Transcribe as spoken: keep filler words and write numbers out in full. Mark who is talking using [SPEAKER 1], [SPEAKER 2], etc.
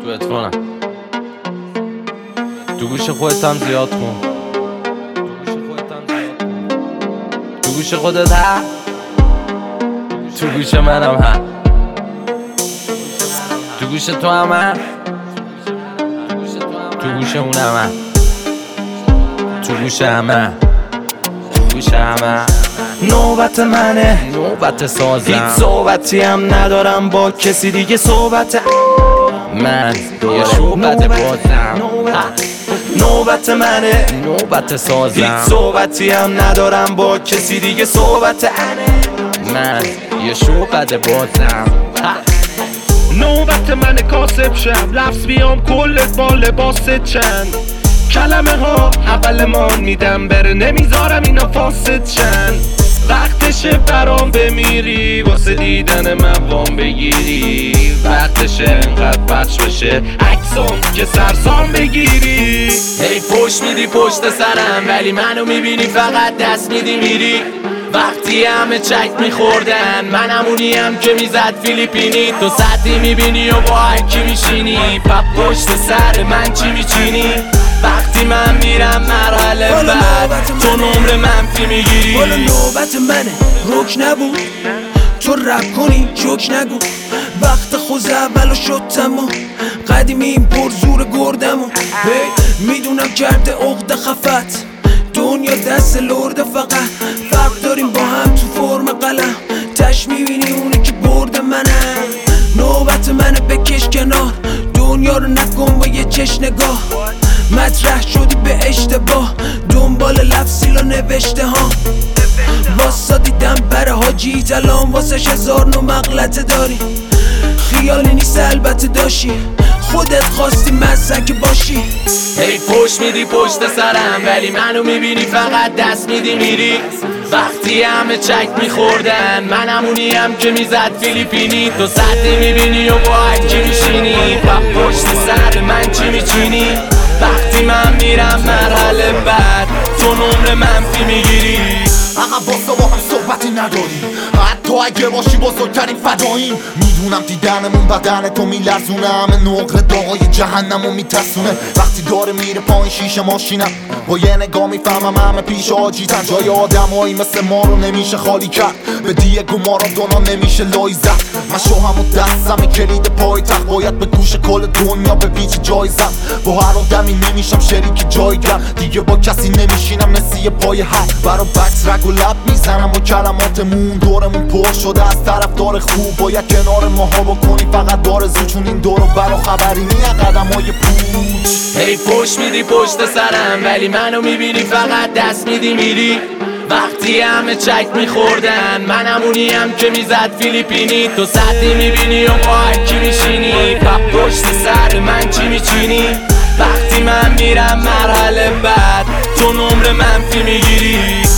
[SPEAKER 1] رو هدفونم تو گوش خودت هم زیاد کن تو گوش خودت هم تو گوش منم هم تو گوش تو هم هم تو گوش اونم هم تو گوش همه تو گوش همه
[SPEAKER 2] نوبت منه،
[SPEAKER 1] نوبت سازم،
[SPEAKER 2] هیچ صحبتی هم ندارم با کسی دیگه. صحبت
[SPEAKER 1] من یه شوبت بازم،
[SPEAKER 2] نوبت منه،
[SPEAKER 1] نوبت سازم،
[SPEAKER 2] هیچ صحبتی هم ندارم با کسی دیگه. صحبت
[SPEAKER 1] من یه شوبت بازم.
[SPEAKER 3] نوبت من کاسب شم، لفظ بیام کلت با لباس چند کلمه ها اول مان میدم بره، نمیذارم اینا فاسد شن. وقتشه برام بمیری واسه دیدن من وام بگیری، وقتشه انقدر پخش بشه عکسام که سرسام بگیری.
[SPEAKER 1] هی پشت میدی پشت سرم ولی منو میبینی فقط دست میدی میری. وقتی همه چک میخوردن من همونیم که میزد فیلیپینی. تو سطحی میبینی و با هرکی میشینی، پا پشت سر من چی میچینی؟ وقتی من میرم مرحله بعد تو نمره منفی میگیری.
[SPEAKER 2] بالا نوبت منه، روک نبود تو رپ کنی جوک نگو. وقت خوز اولو شد تمام، قدیمی این پر زور گردمو. میدونم کرده عقد خفت، دنیا دست لرده فقط. فرق داریم با هم تو فرم قلم، تش میبینی اونی که برده منه. نوبت منه بکش کنار، دنیا رو نکن با یه چش نگاه. مطرح شدی به اشتباه، دنبال لفظیلا نوشته ها. واسا دیدم بره حاجی تلام واسش هزار نو مغلطه داری. خیالی نیست البته داشی، خودت خواستی مزک باشی.
[SPEAKER 1] هی پشت میدی پشت سرم ولی منو میبینی فقط دست میدی میری. وقتی همه چک میخوردن من همونیم که میزد فیلیپینی. تو سطحی میبینی و با هرکی میشینی، پا پشت سر من چی میچینی؟ وقتی من میرم مرحله بعد تو نمره منفی میگیری.
[SPEAKER 4] عقب واسه با هم صحبتی نداریم، حتی اگه باشی بزرگترین فداییم. میدونم دیدنمون بدن تو میلرزونه، همه نقره داغای جهنمو میترسونه. وقتی داره میره پایین شیشه ماشینم، با یه نگاه میفهمم همه پیش آجیتن. جای آدمایی مثل ما رو نمیشه خالی کرد، به دیگو مارادونا نمیشه لای زد. من شوهم و دستم کلید پای تخت، باید به گوش کل دنیا به پیچ جای زد. با هر آدمی نمیشم شریک جایگر، دیگه با کسی نمیشینم نسی پای حق. برا بکس رگ و لب میزنم با کلماتمون، دورمون پر شده از طرفدار خوب. باید کنار ماها بکنی فقط بارزو، چون این دورو برا خبری نیه قدم های پوچ.
[SPEAKER 1] هی پشت میدی پشت سرم ولی منو میبینی فقط دست میدی میری. وقتی همه چک میخوردن من همونیم که میزد فیلیپینی. تو سطحی میبینی و با هرکی میشینی، پا پشت سر من چی میچینی؟ وقتی من میرم مرحله بعد تو نمره منفی میگیری.